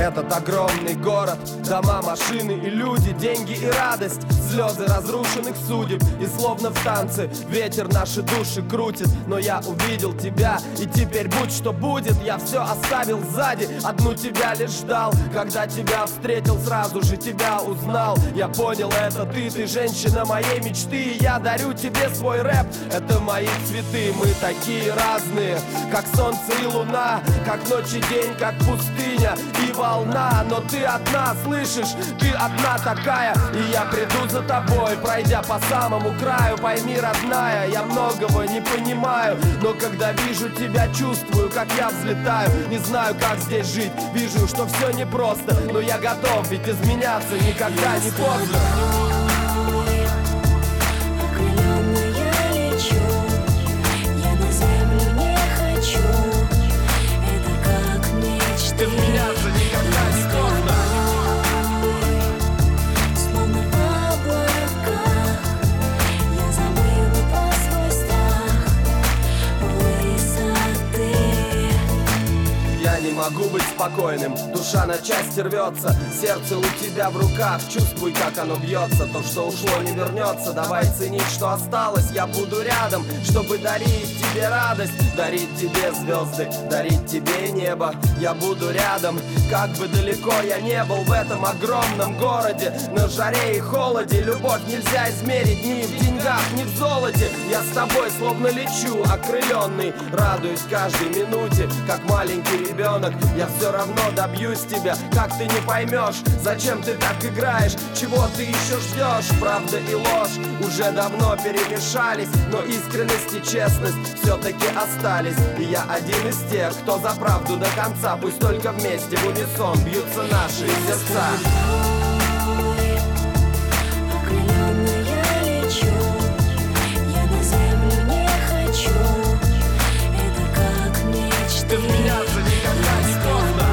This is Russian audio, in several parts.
Этот огромный город, дома, машины и люди, деньги и радость, слезы разрушенных судеб. И словно в танце ветер наши души крутит. Но я увидел тебя, и теперь будь что будет. Я все оставил сзади, одну тебя лишь ждал. Когда тебя встретил, сразу же тебя узнал. Я понял, это ты женщина моей мечты. И я дарю тебе свой рэп, это мои цветы. Мы такие разные, как солнце и луна, как ночь и день, как пустыня и волна. Но ты одна, слышишь, ты одна такая. И я приду за тобой, пройдя по самому краю. Пойми, родная, я многого не понимаю, но когда вижу тебя, чувствую, как я взлетаю. Не знаю, как здесь жить, вижу, что все непросто, но я готов, ведь изменяться никогда не поздно. Изменяться никогда не поздно. Словно в облаках я забыла про свой страх высоты. Я не могу быть спокойным, душа на части рвется. Сердце у тебя в руках, чувствуй, как оно бьется. То, что ушло, не вернется, давай ценить, что осталось. Я буду рядом, чтобы дарить тебе радость, дарить тебе звезды, дарить тебе небо. Я буду рядом, как бы далеко я не был в этом огромном городе. На жаре и холоде любовь нельзя измерить ни в деньгах, ни в золоте. Я с тобой словно лечу, окрыленный, радуюсь каждой минуте, как маленький ребенок. Я все равно добьюсь тебя, как ты не поймешь, зачем ты так играешь, чего ты еще ждешь. Правда и ложь уже давно перемешались, но искренность и честность все-таки остались. И я один из тех, кто за правду до конца. Пусть только вместе в унисон бьются наши сердца. Окрыленная лечу, я на землю не хочу. Это как мечты. Изменяться никогда не поздно.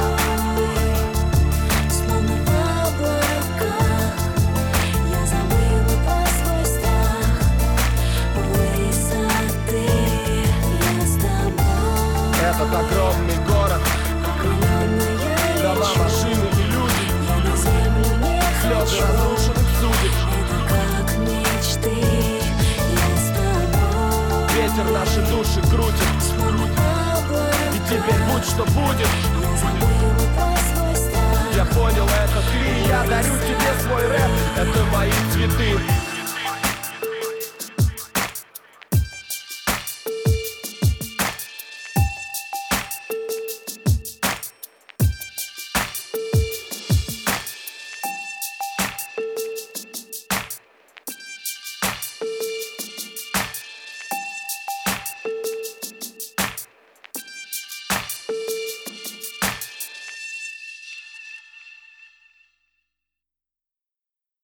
Словно в облаках я забыла про свой страх высоты. Я с тобой. Этот огромный город, Окрыленная дома, лечу, машины и люди, я на землю не слезы хочу. разрушенных судеб. Это как мечты. Я с тобой. Ветер наши души крутит, Словно в облаках и теперь будь что будет.